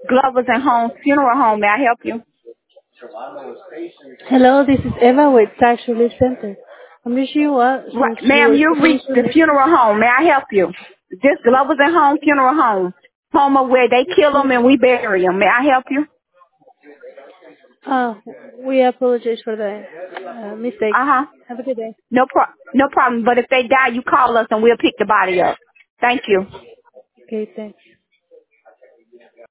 Glover's and Home Funeral Home. May I help you? Hello, this is Eva with Tax Relief Center. I'm reaching you out Right, since you ma'am, were you supposed reached to the make. funeral home. May I help you? This Glover's and Home Funeral Home. Home of where they kill them and we bury them. May I help you? Uh, we apologize for the mistake. Uh-huh. Have a good day. No problem. But if they die, you call us and we'll pick the body up. Thank you. Okay, thanks.